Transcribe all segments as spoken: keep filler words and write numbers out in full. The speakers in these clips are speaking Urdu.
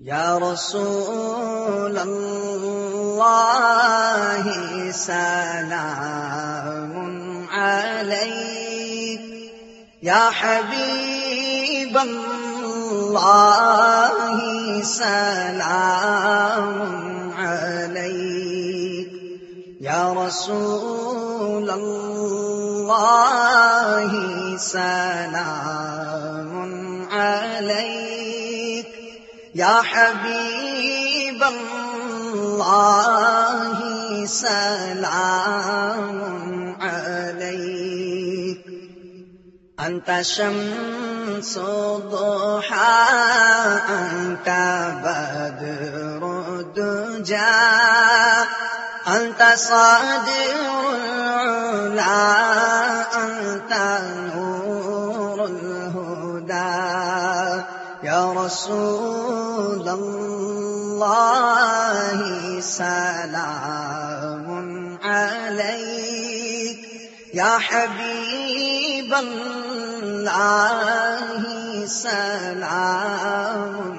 یا رسول اللہ سلام علیک، یا حبیب اللہ سلام علیک، یا رسول اللہ سلام علیک، یا حبیب اللہ سلام علیک، انت شمس الضحى انت بدر الدجى انت صادر العلا انت نور الهدى، یا رسول اللہ سلام علیک، یا حبیب اللہ سلام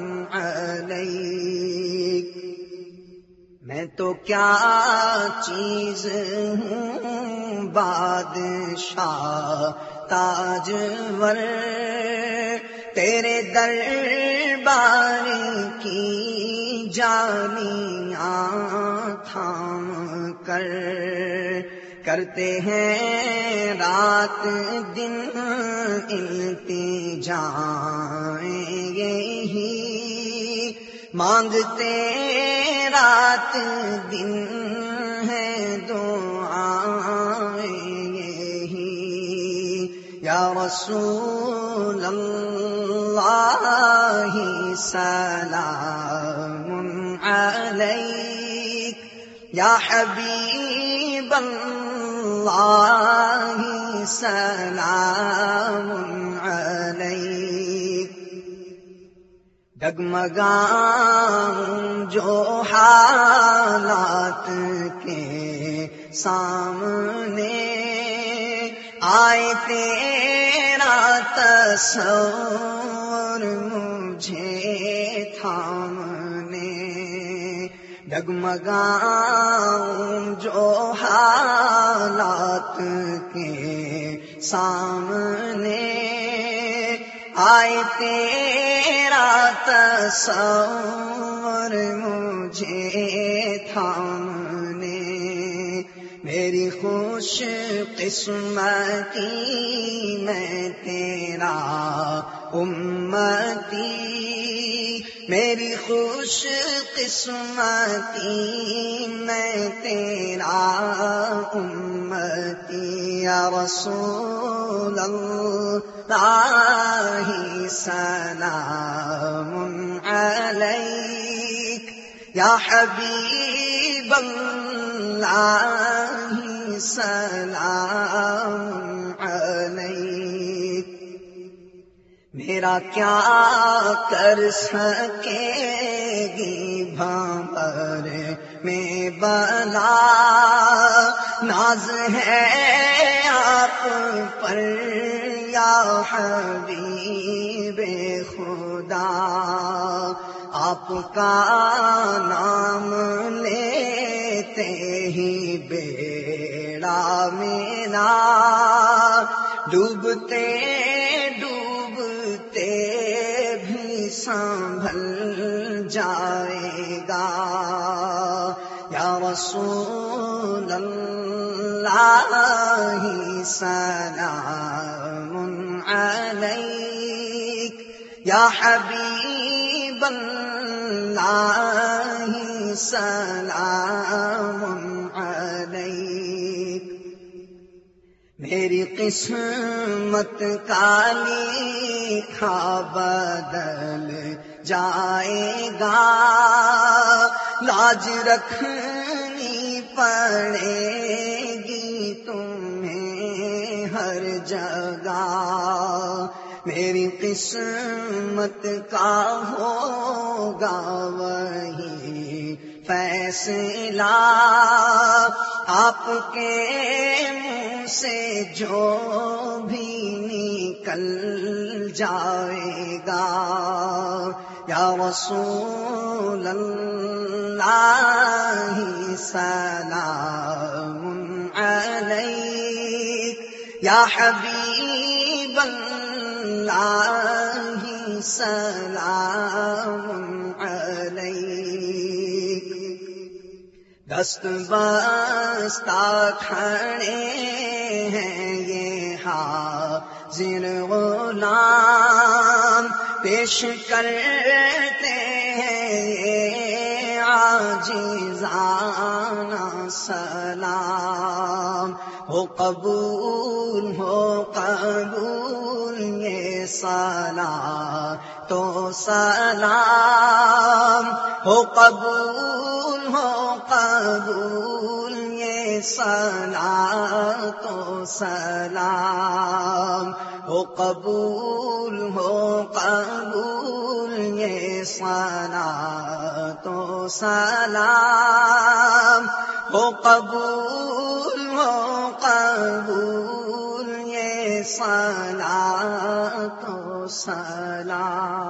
علیک۔ میں تو کیا چیز ہوں بادشاہ تاجور، تیرے دربار کی جالیاں تھام کر، کرتے ہیں رات دن التجائیں یہی، مانگتے رات دن ہے دعائیں یہی، یا رسول اللہ سلام علیک، یا حبیب اللہ سلام علیک۔ ڈگمگاؤں جو حالات کے سامنے، آئے تیرا تصور مجھے تھامنے، ڈگمگاؤں جو حالات کے سامنے، آئے تیرا تصور مجھے تھامنے، میری خوش قسمتی میں تیرا امتی، میری خوش قسمتی میں تیرا امتی، یا رسول اللہ سلام علیک، یا حبیب اللہ سلام علیک۔ میرا کیا کر سکے گی بھنور میں بلا، ناز ہے آپ پر یا حبیب خدا، آپ کا نام لیتے ہی بیڑا میرا ڈوبتے ڈوبتے بھی سنبھل جائے گا، یا رسول اللہ سلام علیک، یا حبیب اللہ سلام علیک۔ میری قسمت کا لکھا بدل جائے گا، لاج رکھنی پڑے گی تمہیں ہر جگہ، میری قسمت کا ہوگا وہی فیصلہ، آپ کے منہ سے جو بھی نکل جائے گا، یا رسول اللہ سلام علیک، یا حبیب اللہ سلام علیک۔ دست بستہ کھڑے ہیں یہ حاضر غلام، پیش کرتے ہیں یہ عاجزانہ سلام۔ ہو قبول ہو قبول یہ صلاۃ و سلام، ہو قبول ہو قبول یہ صلاۃ و سلام، ہو قبول ہو قبول یہ صلاۃ و سلام، ہو قبول ہو قبول یہ صلاۃ و سلام۔